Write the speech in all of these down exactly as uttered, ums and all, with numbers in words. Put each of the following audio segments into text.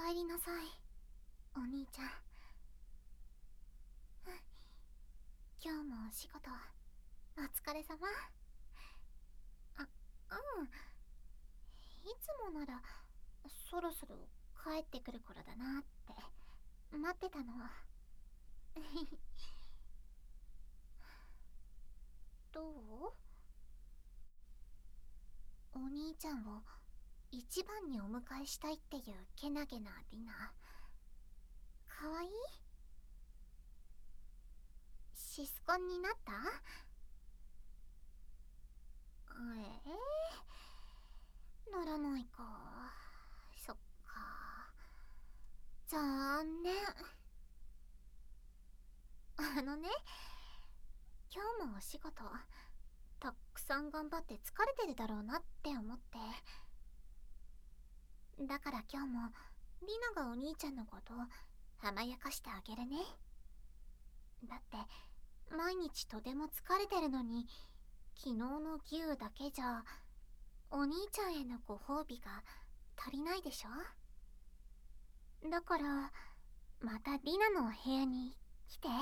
帰りなさい、お兄ちゃん。今日もお仕事お疲れ様。あ、うん。いつもならそろそろ帰ってくる頃だなって待ってたの。どう？お兄ちゃんを一番にお迎えしたいっていうけなげなリナ、かわいい？シスコンになった？ええー、ならないか。そっか。残念。あのね、今日もお仕事たくさん頑張って疲れてるだろうなって思って、だから今日もリナがお兄ちゃんのこと甘やかしてあげるね。だって毎日とても疲れてるのに、昨日の牛だけじゃお兄ちゃんへのご褒美が足りないでしょ。だからまたリナのお部屋に来て。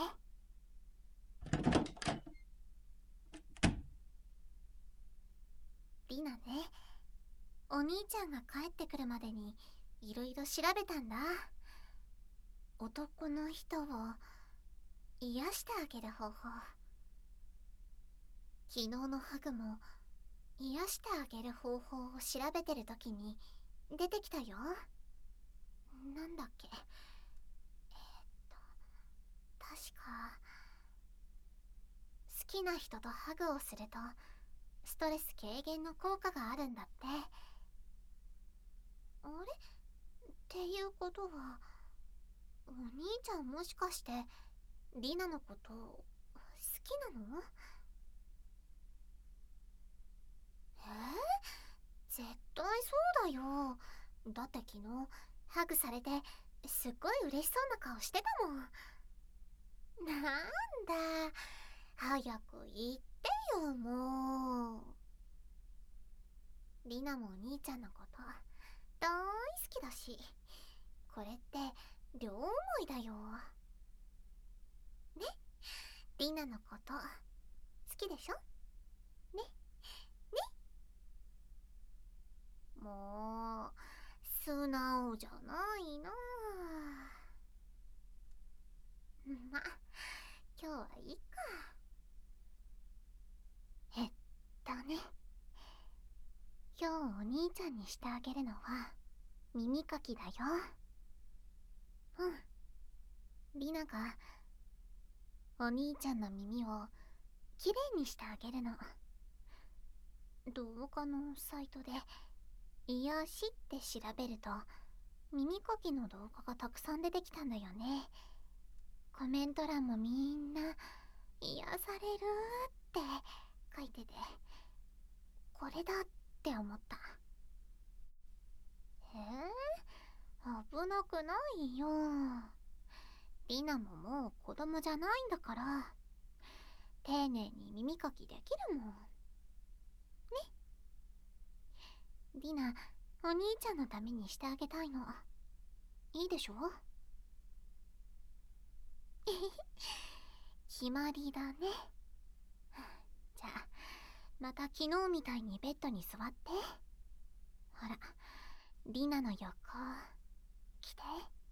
リナね、お兄ちゃんが帰ってくるまでにいろいろ調べたんだ。男の人を癒してあげる方法。昨日のハグも癒してあげる方法を調べてる時に出てきたよ。なんだっけ、えー、っと確か好きな人とハグをするとストレス軽減の効果があるんだって。あれっていうことは、お兄ちゃんもしかしてリナのこと好きなの？えー、絶対そうだよ。だって昨日ハグされてすっごい嬉しそうな顔してたもん。なんだ、早く言ってよもう。リナもお兄ちゃんのこと大好きだし、これって両思いだよね。リナのこと好きでしょ？ね、ね。もう素直じゃないな。ま、今日はいいか。えっとね、今日お兄ちゃんにしてあげるのは耳かきだよ。うん、リナがお兄ちゃんの耳をきれいにしてあげるの。動画のサイトで癒しって調べると耳かきの動画がたくさん出てきたんだよね。コメント欄もみんな癒されるって書いてて、これだって思った。えー、危なくないよ。リナももう子供じゃないんだから、丁寧に耳かきできるもんね。リナ、お兄ちゃんのためにしてあげたいの。いいでしょ？決まりだね。じゃあまた昨日みたいにベッドに座って。ほら、リナの横来て。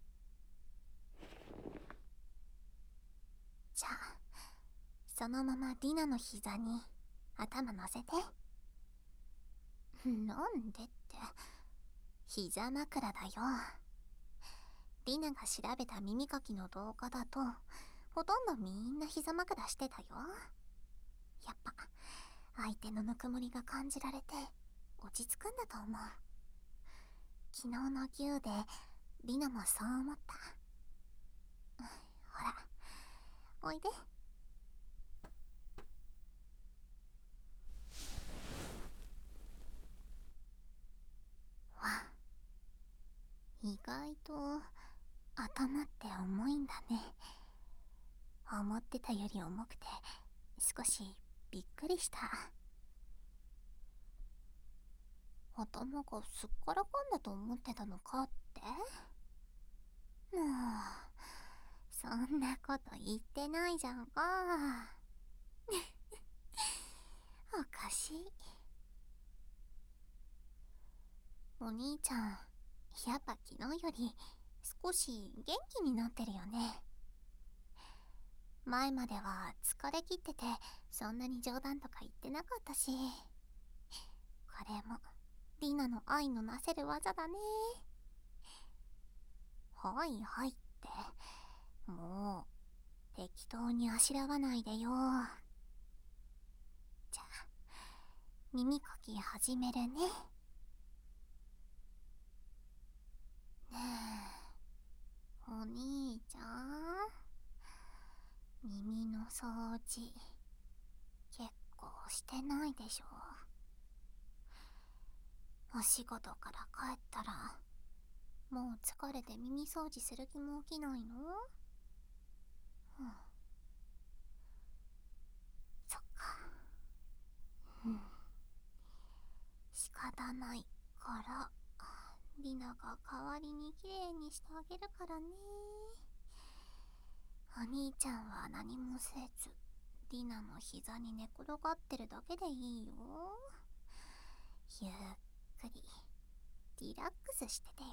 じゃあそのままリナの膝に頭乗せて。なんでって、膝枕だよ。リナが調べた耳かきの動画だとほとんどみんな膝枕してたよ。やっぱ相手のぬくもりが感じられて落ち着くんだと思う。昨日の牛でリナもそう思った。ほら、おいで。わ、意外と頭って重いんだね。思ってたより重くて少しびっくりした。頭がすっからかんだと思ってたのかって？ もう、そんなこと言ってないじゃんか。おかしい。お兄ちゃん、やっぱ昨日より少し元気になってるよね。前までは疲れ切ってて、そんなに冗談とか言ってなかったし。これもリナの愛のなせる技だね。はいはいって、もう適当にあしらわないでよ。じゃあ耳かき始めるね。ねえ、お兄ちゃん、耳の掃除結構してないでしょ。お仕事から帰ったらもう疲れて耳掃除する気も起きないの？うん、そっか。うん、仕方ないからリナが代わりにきれいにしてあげるからね。お兄ちゃんは何もせずリナの膝に寝転がってるだけでいいよ。ゆっくりリラックスしててよ。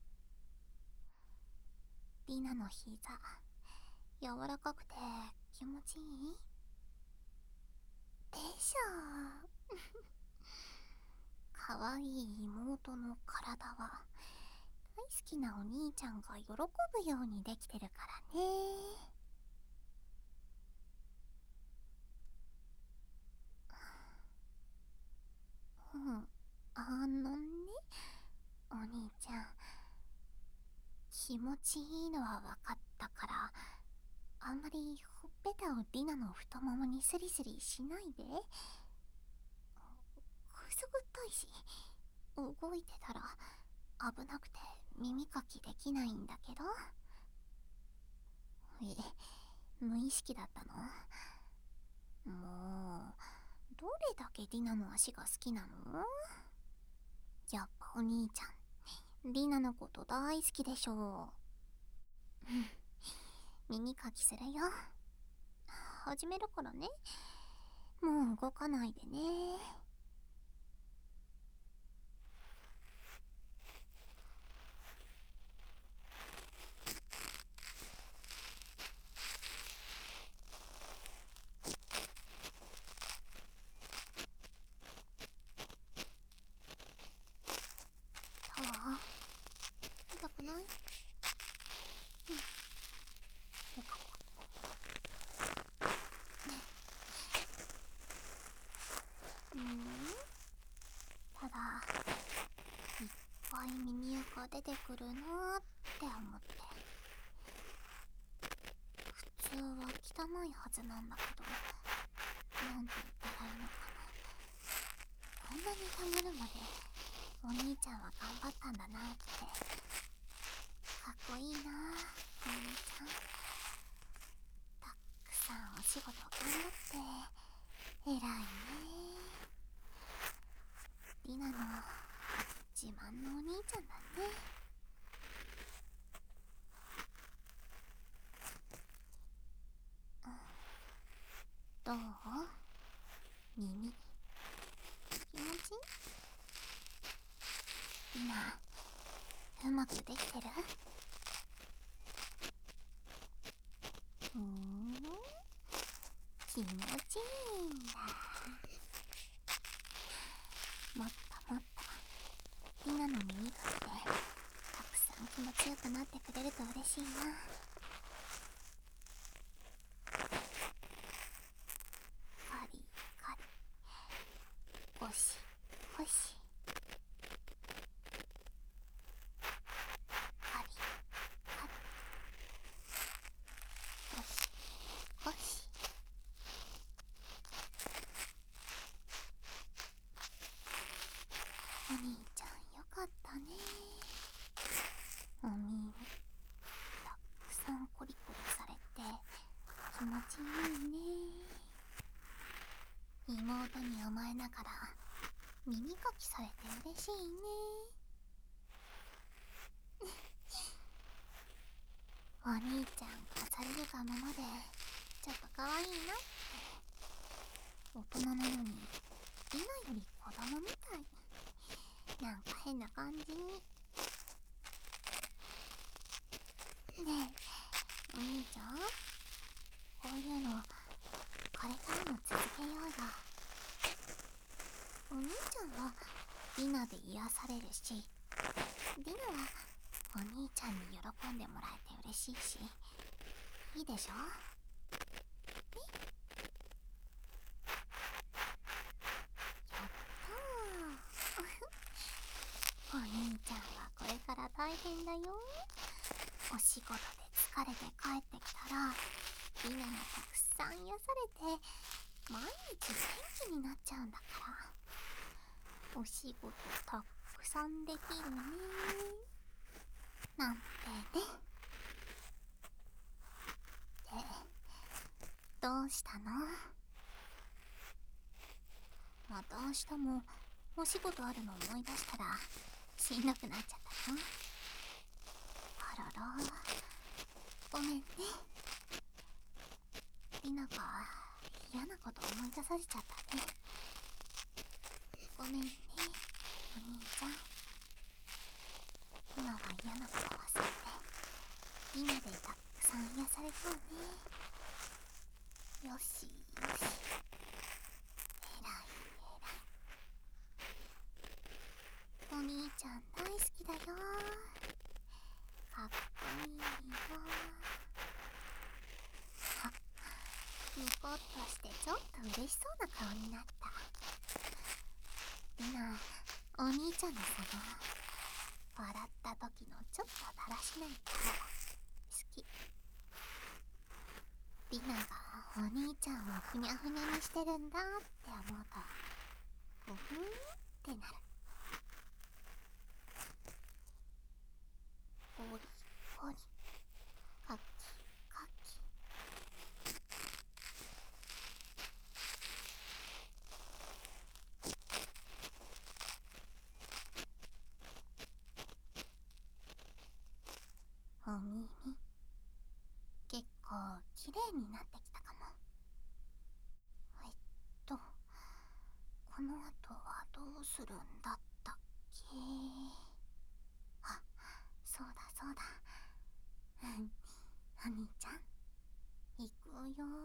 リナの膝柔らかくて気持ちいいでしょ。かわいい妹の体は大好きなお兄ちゃんが喜ぶようにできてるからね。うん、あのね、お兄ちゃん、気持ちいいのは分かったから、あんまりほっぺたをリナの太ももにスリスリしないで。くすぐったいし、動いてたら危なくて耳かきできないんだけど。え、無意識だったの？もう、どれだけリナの足が好きなの？やっぱお兄ちゃん、リナのこと大好きでしょう。耳かきするよ。始めるからね。もう動かないでね。どう？痛くない？うん。よかった。うん。ただ、いっぱい耳垢が出てくるなーって思って。普通は汚いはずなんだけど、なんて言ったらいいのかな。こんなにためるまでお兄ちゃんは頑張ったんだなって。かっこいいなー、お兄ちゃん。たくさんお仕事頑張って偉いね。リナの自慢のお兄ちゃんだね。どう？耳気持ちいい？リナ、うまくできてる？うーん、気持ちいいんだ。もっともっとリナの耳かきでたくさん気持ちよくなってくれると嬉しいな。カリカリ、ゴシゴシ、カリカリ、ゴシゴシ。お兄ちゃんよかったね。お耳たくさんコリコリされて気持ちいいね。妹に甘えながら耳かきされて嬉しいね。 お兄ちゃんがされるがままでちょっと可愛いなって。大人なのにリナより子供みたい。なんか変な感じ。ねえお兄ちゃん、こういうのこれからも続けようよ。お兄ちゃんはリナで癒されるし、リナはお兄ちゃんに喜んでもらえて嬉しいし、いいでしょ？え？やったーお兄ちゃんはこれから大変だよ。お仕事で疲れて帰ってきたらリナがたくさん癒されて毎日元気になっちゃうんだから、お仕事たくさんできるねなんてね。で、どうしたの？また明日もお仕事あるの思い出したらしんどくなっちゃったの？あらら、ごめんね。リナが嫌なこと思い出させちゃったね。ごめんねお兄ちゃん。今は嫌なこと忘れてリナでたくさん癒されそうね。よしよし、えらいえらい。お兄ちゃん大好きだよ。かっこいいよ。あ、ニコッとしてちょっと嬉しそうな顔になった。リナ、お兄ちゃんのその笑った時のちょっとだらしない顔好き。リナがお兄ちゃんをふにゃふにゃにしてるんだって思うとふふんってなる。ゴリゴリ、カキカキ。お耳結構綺麗になってきたかも。えっとこの後はどうするんだったっけ？あ、そうだそうだ。うんお兄ちゃん行くよ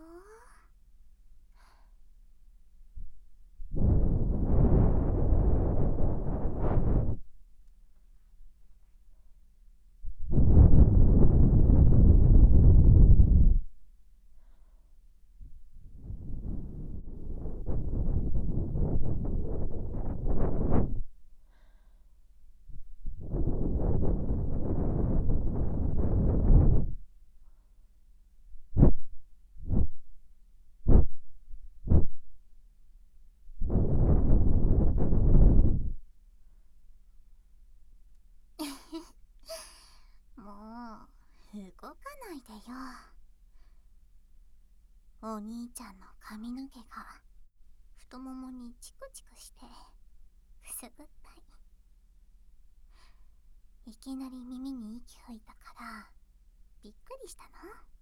もう動かないでよ。お兄ちゃんの髪の毛が太ももにチクチクしてくすぐったい。いきなり耳に息吹いたからびっくりしたの。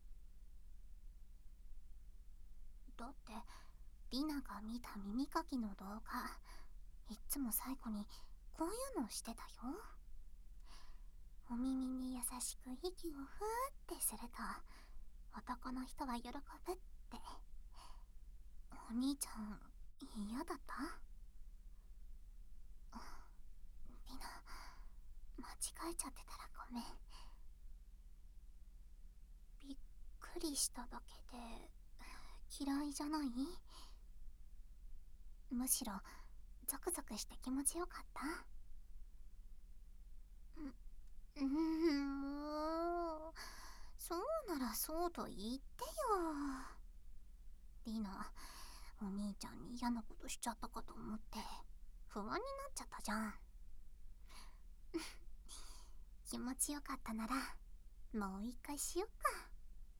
だってリナが見た耳かきの動画、いっつも最後にこういうのをしてたよ。お耳に優しく息をふーってすると男の人は喜ぶって。お兄ちゃん嫌だった？リナ、間違えちゃってたらごめん。びっくりしただけで嫌いじゃない？むしろゾクゾクして気持ちよかった？う、うんもうそうならそうと言ってよ。リナ、お兄ちゃんに嫌なことしちゃったかと思って不安になっちゃったじゃん。気持ちよかったならもう一回しよっか。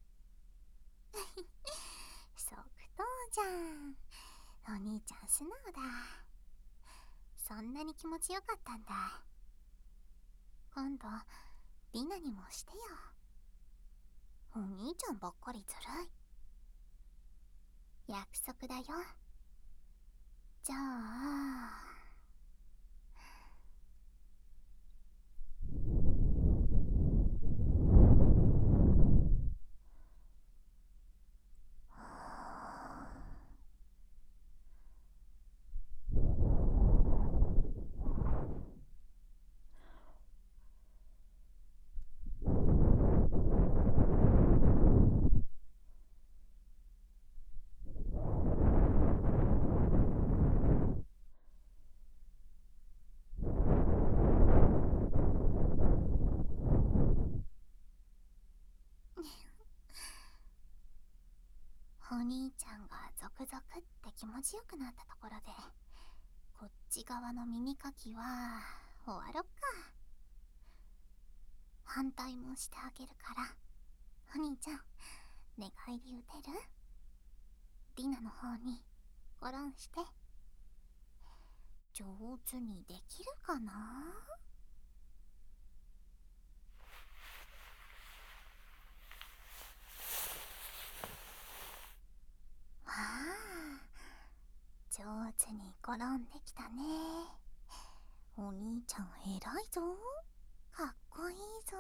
即答じゃん。お兄ちゃん素直だ。そんなに気持ちよかったんだ。今度リナにもしてよ。 お兄ちゃんばっかりずるい。約束だよ。じゃあお兄ちゃんがゾクゾクって気持ちよくなったところで、こっち側の耳かきは終わろっか。反対もしてあげるから、お兄ちゃん寝返り打てる？ディナの方にゴロンして。上手にできるかな？わあ、上手にゴロンできたね。お兄ちゃん偉いぞ。かっこいいぞ。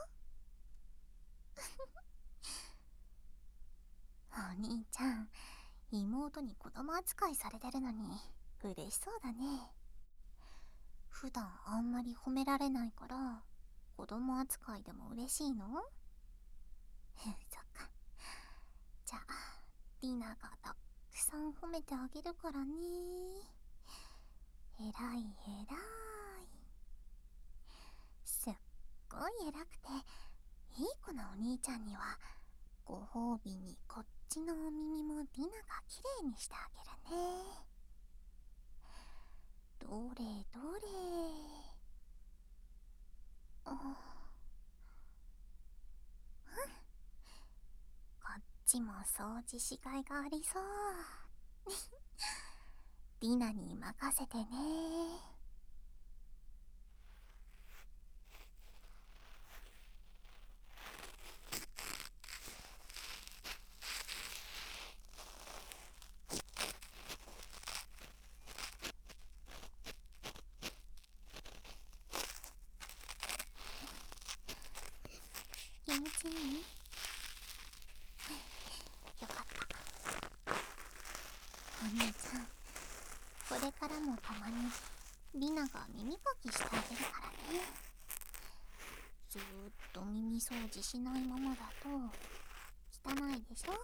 お兄ちゃん、妹に子供扱いされてるのに嬉しそうだね。普段あんまり褒められないから、子供扱いでも嬉しいの？そっか。じゃあディナがたくさん褒めてあげるからね。えらいえらい。すっごい偉くていい子なお兄ちゃんには、ご褒美にこっちのお耳もディナがきれいにしてあげるね。どれどれ。うん、こっちも掃除しがいがありそう。ディナに任せてね。気持ちいい？よかった。お兄ちゃん、これからもたまにリナが耳かきしてあげるからね。ずーっと耳掃除しないままだと汚いでしょ？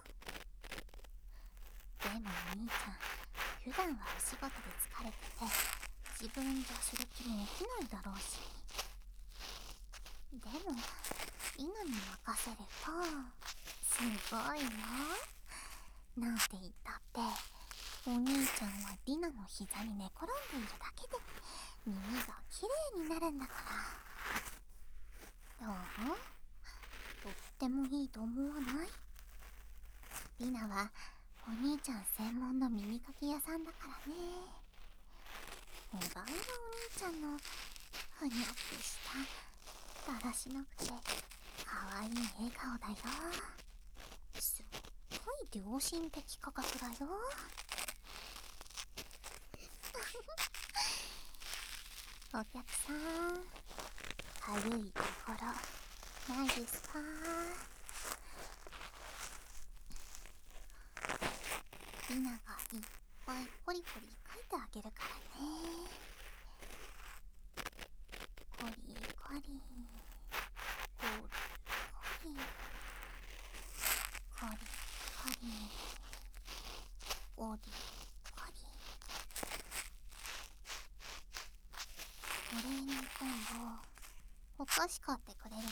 でもお兄ちゃん、普段はお仕事で疲れてて自分じゃする気も起きないだろうし。でもリナに任せるとすごいよ。なんて言ったってお兄ちゃんはリナの膝に寝転んでいるだけで耳がきれいになるんだから。どう？とってもいいと思わない？リナはお兄ちゃん専門の耳かき屋さんだからね。意外なお兄ちゃんのふにゃってしただらしなくてかわいい笑顔だよ。すっごい良心的価格だよ。お客さん、かゆいところないですか？リナがいっぱいポリポリ書いてあげるからね。コリコリコリコリコリコリコリコリ。お礼に今度お菓子買ってくれるの？や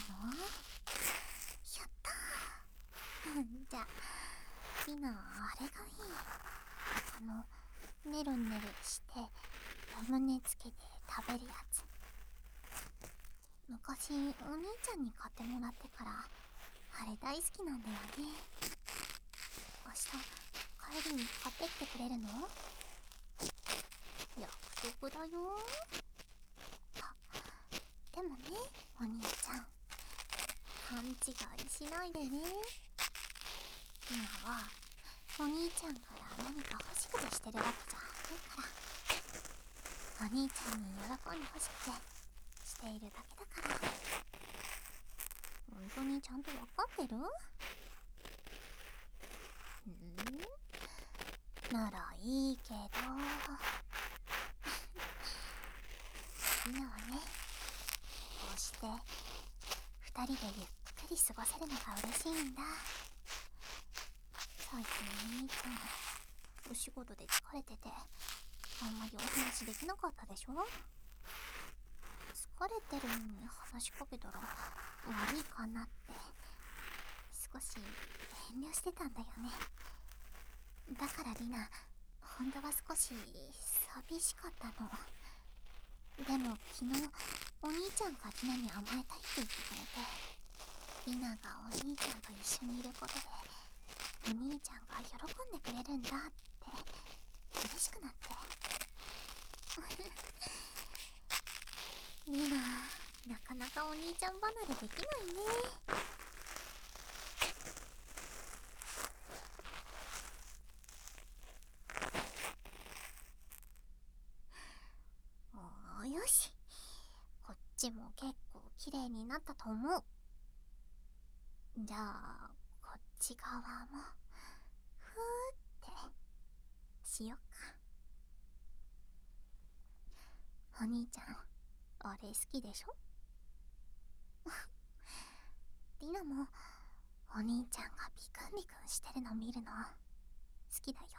ったー。じゃあリナ、あれがいい。あのねるねるしてラムネつけて食べるやつ。昔お兄ちゃんに買ってもらってからあれ大好きなんだよね。明日帰りに買ってきてくれるの？約束だよ。あ、でもねお兄ちゃん、 勘違いしないでね。今はお兄ちゃんから何か欲しくてしてるわけじゃないから。お兄ちゃんに喜んで欲しくてしているだけだから。本当にちゃんと分かってる？ん？ならいいけど今はね、こうして二人でゆっくり過ごせるのが嬉しいんだ。最近お兄ちゃんお仕事で疲れててあんまりお話できなかったでしょ。疲れてるのに話しかけたら悪いかなって少し遠慮してたんだよね。だからリナ、本当は少し寂しかったの。でも昨日お兄ちゃんがリナに甘えたいって言ってくれて、リナがお兄ちゃんと一緒にいることでお兄ちゃんが喜んでくれるんだって嬉しくなってリナ、なかなかお兄ちゃん離れできないね。おー、よし、こっちも結構綺麗になったと思う。じゃあこっち側もふーってしよっか。お兄ちゃん俺好きでしょリナもお兄ちゃんがビクンビクンしてるの見るの好きだよ。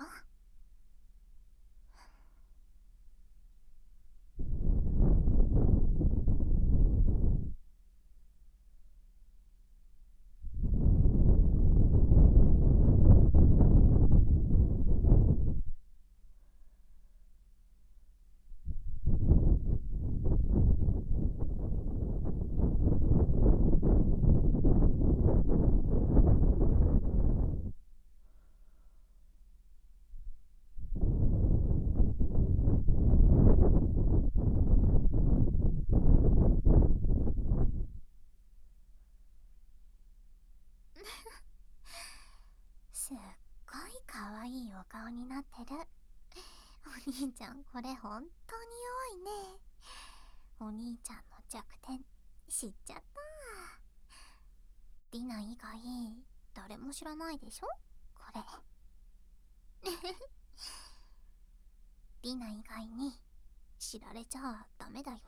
すっごい可愛いお顔になってる。お兄ちゃんこれ本当に弱いね。お兄ちゃんの弱点知っちゃった。リナ以外誰も知らないでしょこれリナ以外に知られちゃダメだよ。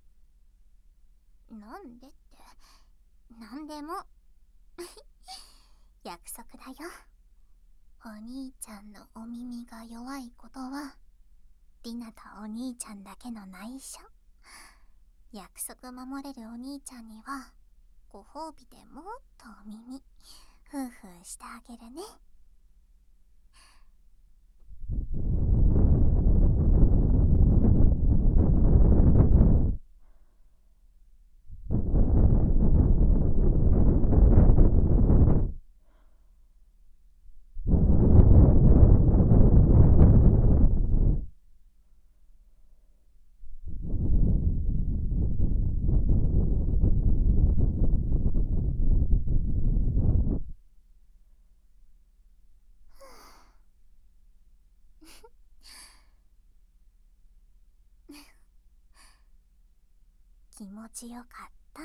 なんでって、なんでも約束だよ。お兄ちゃんのお耳が弱いことはリナとお兄ちゃんだけの内緒。約束守れるお兄ちゃんにはご褒美でもっとお耳ふうふうしてあげるね。気持ちよかった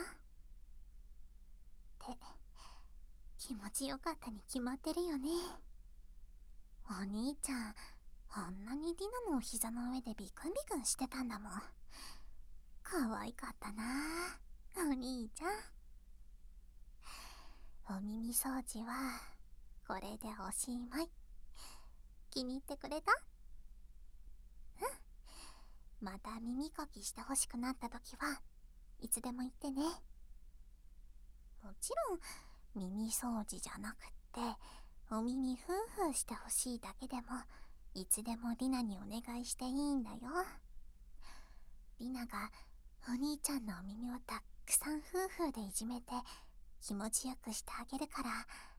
って気持ちよかったに決まってるよね。お兄ちゃんあんなにディナのお膝の上でビクンビクンしてたんだもん。可愛かったなお兄ちゃん。お耳掃除はこれでおしまい。気に入ってくれた？うん、また耳かきしてほしくなった時はいつでも言ってね。もちろん耳掃除じゃなくってお耳フーフーしてほしいだけでもいつでもリナにお願いしていいんだよ。リナがお兄ちゃんのお耳をたくさんフーフーでいじめて気持ちよくしてあげるから